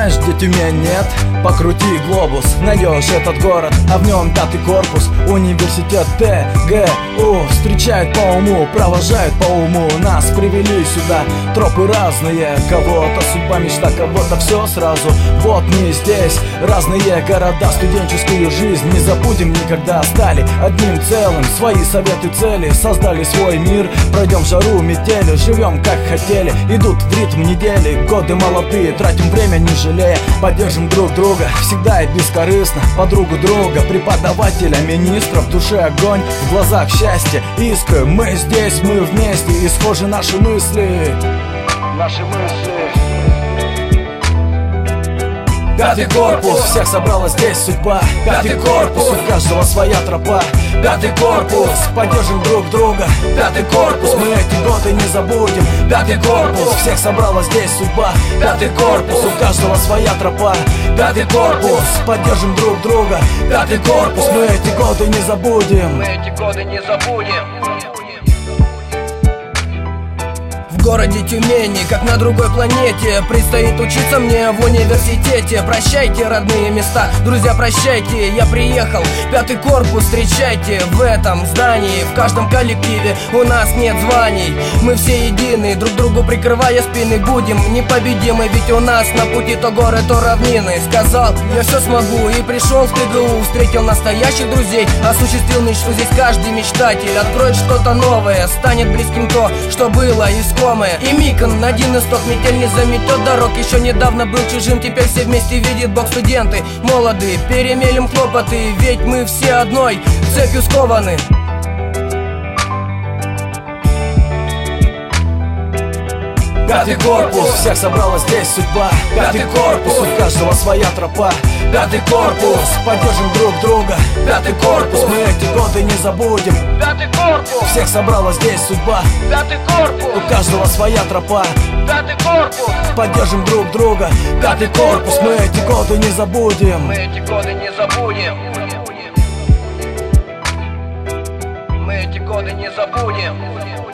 Знаешь, где Тюмень, нет? Покрути глобус, найдешь этот город, а в нем 5-й корпус. Университет ТГУ встречает по уму, провожает по уму. Нас привели сюда тропы разные. Кого-то судьба, мечта, кого-то все сразу. Вот мы здесь, разные города, студенческую жизнь не забудем никогда. Стали одним целым, свои советы, цели, создали свой мир. Пройдем жару, метели, живем как хотели. Идут в ритм недели, годы молодые, тратим время не жалея. Поддержим друг друга, всегда и бескорыстно. Подругу друга, преподавателя, министра. В душе огонь, в глазах счастье, искры. Мы здесь, мы вместе, и схожи наши мысли. Наши мысли. 5-й корпус, всех собрала здесь судьба. 5-й корпус, у каждого своя тропа. 5-й корпус, поддержим друг друга. 5-й корпус, мы эти годы не забудем. 5-й корпус, всех собрала здесь судьба. 5-й корпус, у каждого своя тропа. 5-й корпус, поддержим друг друга. 5-й корпус, мы эти годы не забудем. Мы эти годы не забудем. В городе Тюмени, как на другой планете, предстоит учиться мне в университете. Прощайте, родные места, друзья, прощайте. Я приехал, 5-й корпус, встречайте. В этом здании, в каждом коллективе у нас нет званий. Мы все едины, друг другу прикрывая спины, будем непобедимы. Ведь у нас на пути то горы, то равнины. Сказал, я все смогу, и пришел в ТГУ. Встретил настоящих друзей, осуществил мечту. Здесь каждый мечтатель откроет что-то новое, станет близким то, что было искомое. И Микон, один из тот, метель не заметет дорог. Еще недавно был чужим, теперь все вместе видит Бог. Студенты молодые, перемелем хлопоты, ведь мы все одной цепью скованы. 5-й корпус, всех собрала здесь судьба. 5-й корпус, у каждого своя тропа. 5-й корпус, поддержим друг друга. 5-й корпус, мы эти годы не забудем. 5-й корпус, всех собрала здесь судьба. 5-й корпус, у каждого своя тропа. 5-й корпус, поддержим друг друга. 5-й корпус, мы эти годы не забудем. Мы эти годы не забудем. Мы эти годы не забудем.